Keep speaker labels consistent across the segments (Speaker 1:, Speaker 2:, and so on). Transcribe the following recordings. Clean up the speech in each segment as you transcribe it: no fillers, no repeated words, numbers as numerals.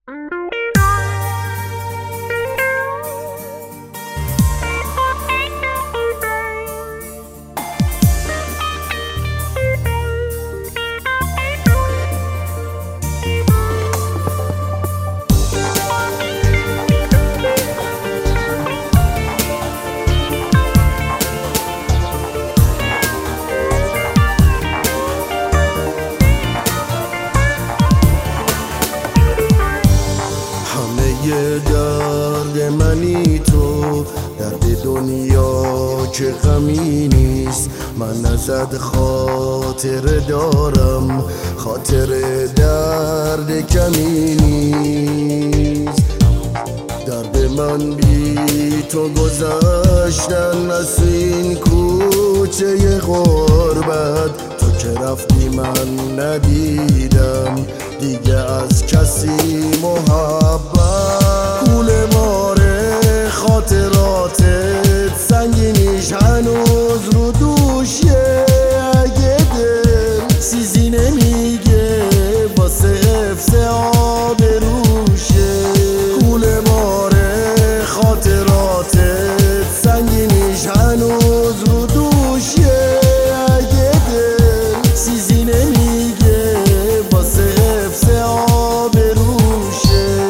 Speaker 1: همه درد منی تو، درد دنیا که غمی نیست. من ازت خاطر دارم، خاطر درد کمی نیست. درد من بی تو گذشتن از این کوچه غربت. تو که رفتی من ندیدم دیگه از کسی محبت. کول ماره خاطراتت سنگینیش هنوز رو دوشه. اگه دل چیزی نمیگه واسه حفظ آبروشه. کول ماره خاطراتت سنگینیش هنوز رو دوشه. اگه دل چیزی نمیگه واسه حفظ آبروشه.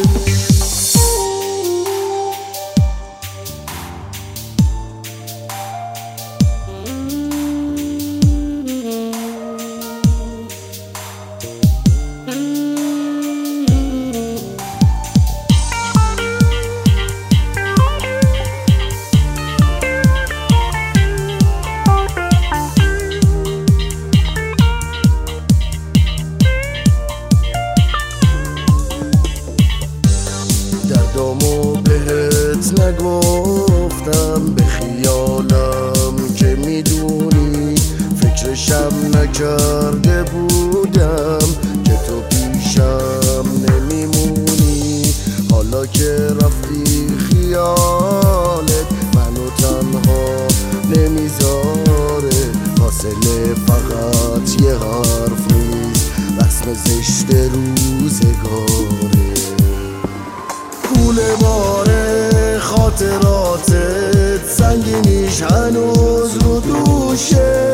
Speaker 1: دردامو بهت نگفتم، به خیالم که میدونی. فکرشم نکرده بودم که تو پیشم نمیمونی. حالا که رفتی خیالت منو تنها نمیذاره. فاصله فقط یه حرف نیست، رسم زشت روزگاره. کول باره خاطراتت سنگینیش هنوز رو دوشه.